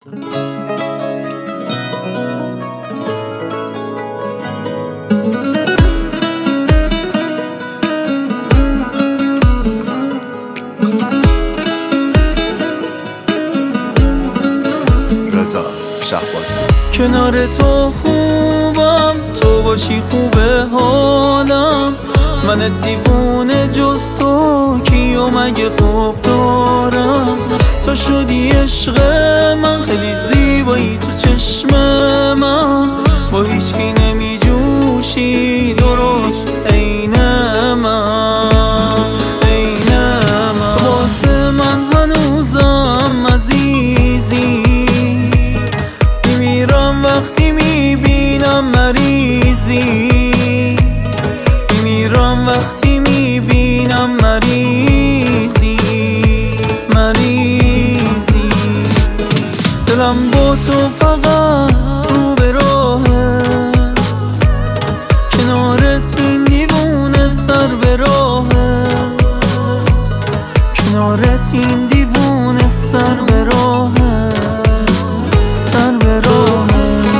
رضا شهبازی. کنار تو خوبم، تو باشی خوبه حالم. من دیوونه جز تو کیو مگه خوب دارم. تو شدی عشق من، خیلی زیبایی تو چشم من. با هیچ کی نمی جوشی درست عین من، عین من. واسه من هنوزم عزیزی، میمیرم وقتی میبینم مریضی. میمیرم وقتی میبینم مریضی، مریضی. دلم با تو فقط رو به راهه، کنارت این دیوونه سر به راهه. کنارت این دیوونه سر به راهه، سر به راهه.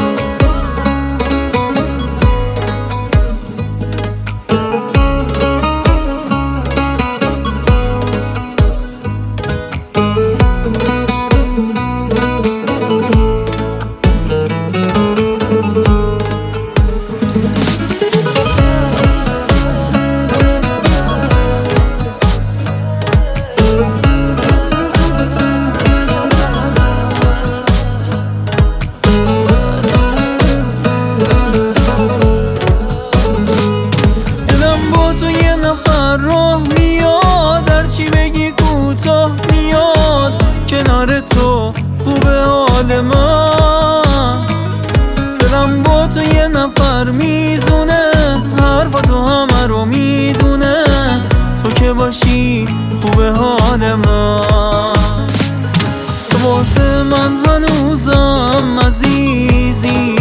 راه میاد، هرچی بگی کوتاه میاد. کنار تو خوبه حال من. دلم با تو یه نفر میزونه، حرفاتو همه رو میدونه. تو که باشی خوبه حال من. تو واسه من هنوزم عزیزی،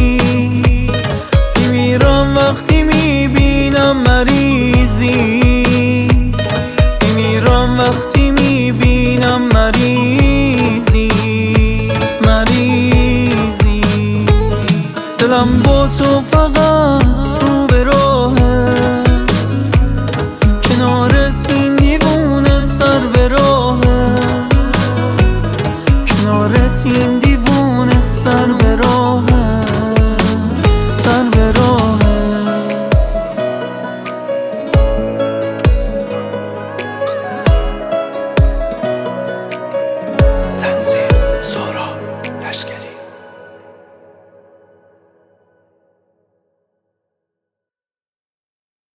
میمیرم وقتی میبینم مریضی. میمیرم وقتی میبینم مریضی، مریضی. دلم با تو فقط رو به راهه، کنارت این دیوونه سر به راهه. کنارت این دیوونه سر به راهه.